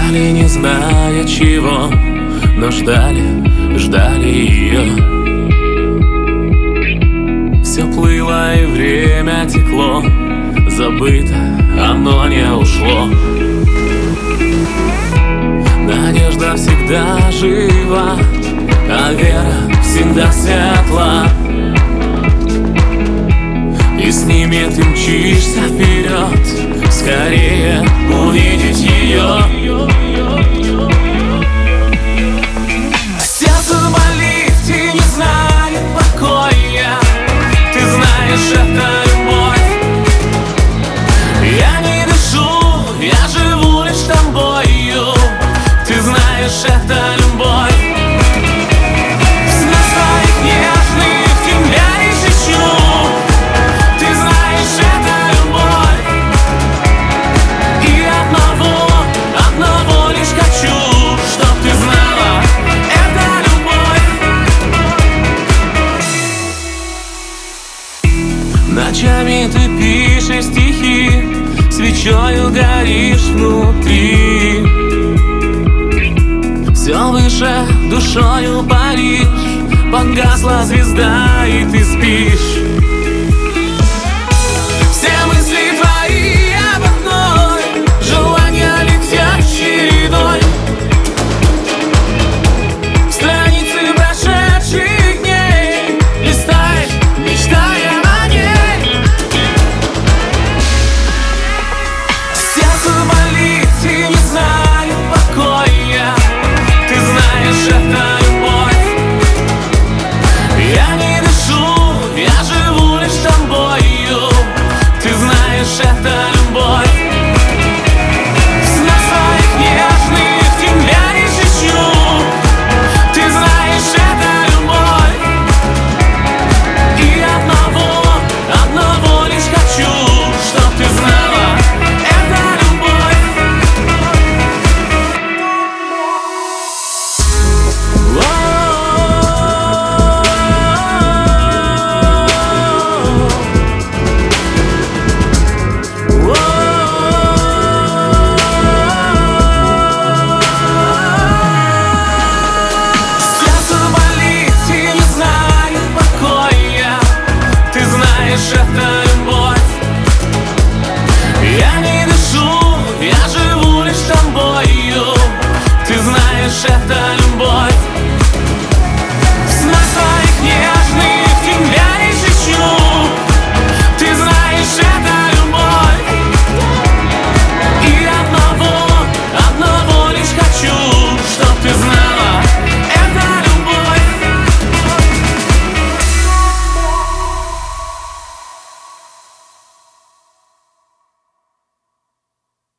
Ждали, не зная чего, но ждали ее. Все плыло и время текло, забыто, оно не ушло. Надежда всегда жива, а вера всегда светла. И с ними ты мчишься вперед, скорее увидеть ее. Сердце болит и не знает покоя. Ты знаешь, это любовь. Я не дышу, я живу лишь тобою. Ты знаешь, это любовь. Снов своих нежных тебя не шучу. Ты знаешь, это любовь. И одного лишь хочу, чтоб ты знала, это любовь. Ночами ты пишешь стихи, свечою горишь внутри. Все выше душою паришь, погасла звезда, и ты спишь.